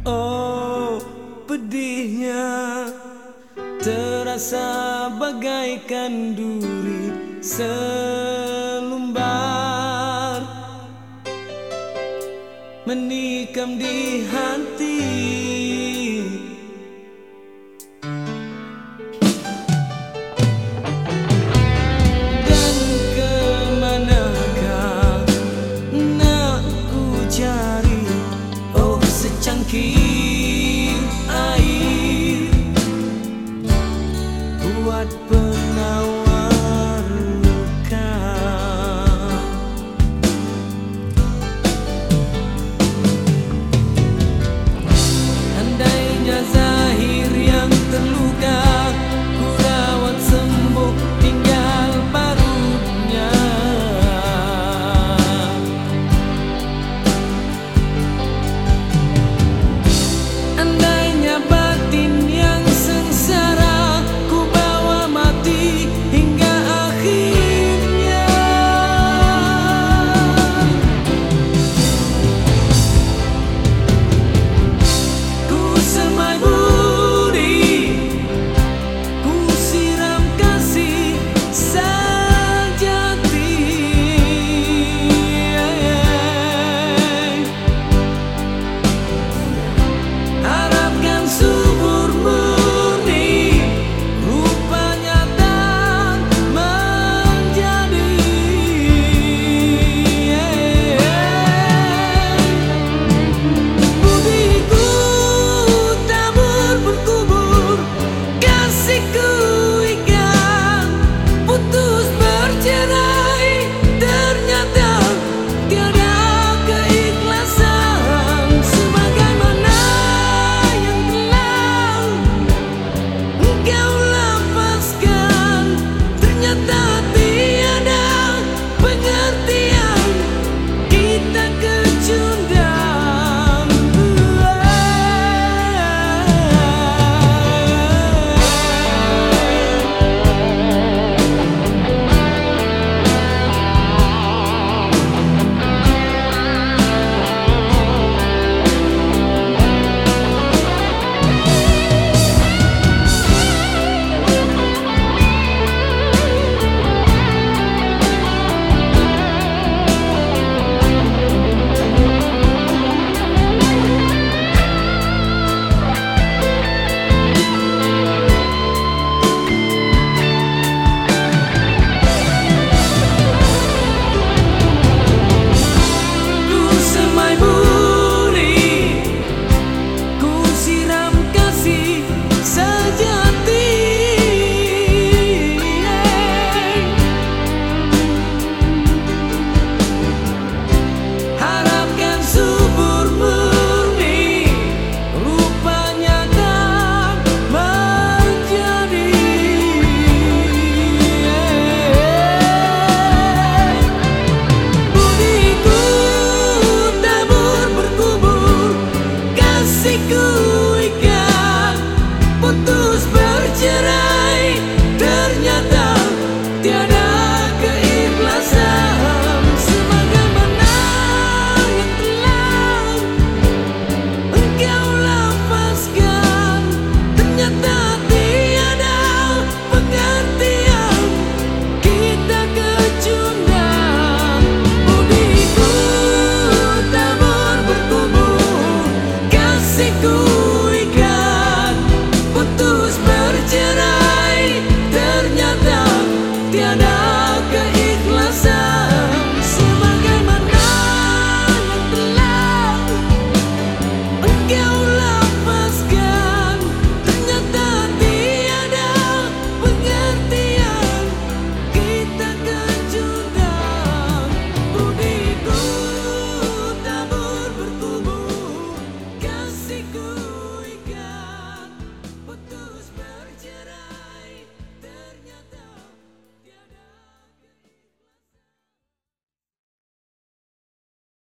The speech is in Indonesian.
Oh, pedihnya terasa bagaikan duri selumbar menikam di hati. Dan kemanakah nak ku cari, oh secangkir air buat penawar luka. Andainya zahir yang terluka ku rawat sembuh tinggal parutnya. Andainya batin yang sengsara ku bawa mati hingga akhirnya. Ku semai budi, ku siram kasih sejati. Harapkan subur murni, rupanya tak menjadi. Budiku tabur berkubur, kasihku ikat putus bercerai. Ternyata tiada keikhlasan, sebagaimana yang telah engkau lepaskan. Ternyata tiada pengertian, kita kecundang. Ku semai budi, ku siram kasih sejati. Harapkan subur murni, rupanya tak menjadi. Budiku tabur berkubur, kasihku ikat putus bercerai. Ternyata tiada keikhlasan, sebagaimana yang telah engkau lepaskan. Ternyata tiada pengertian, kita kecundang. Budiku tabur berkubur, kasihku ikat putus bercerai. Ternyata tiada keikhlasan, sebagaimana yang telah engkau lepaskan.